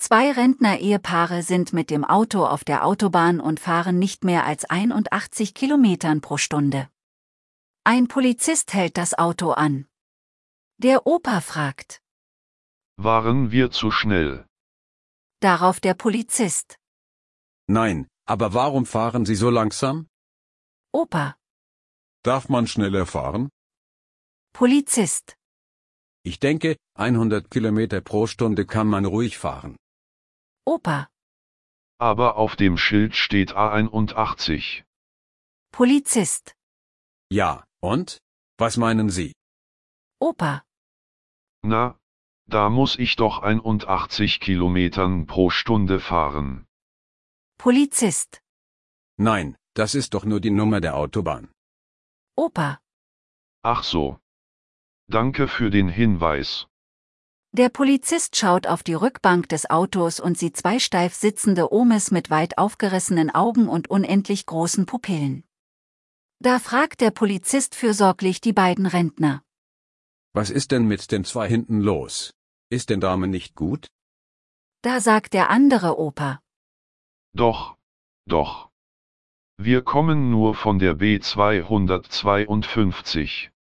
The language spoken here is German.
Zwei Rentner-Ehepaare sind mit dem Auto auf der Autobahn und fahren nicht mehr als 81 Kilometern pro Stunde. Ein Polizist hält das Auto an. Der Opa fragt. Waren wir zu schnell? Darauf der Polizist. Nein, aber warum fahren Sie so langsam? Opa. Darf man schneller fahren? Polizist. Ich denke, 100 Kilometer pro Stunde kann man ruhig fahren. Opa. Aber auf dem Schild steht A81. Polizist. Ja, und? Was meinen Sie? Opa. Na, da muss ich doch 81 Kilometern pro Stunde fahren. Polizist. Nein, das ist doch nur die Nummer der Autobahn. Opa. Ach so. Danke für den Hinweis. Der Polizist schaut auf die Rückbank des Autos und sieht zwei steif sitzende Omis mit weit aufgerissenen Augen und unendlich großen Pupillen. Da fragt der Polizist fürsorglich die beiden Rentner. Was ist denn mit den zwei hinten los? Ist den Damen nicht gut? Da sagt der andere Opa. Doch. Wir kommen nur von der B252.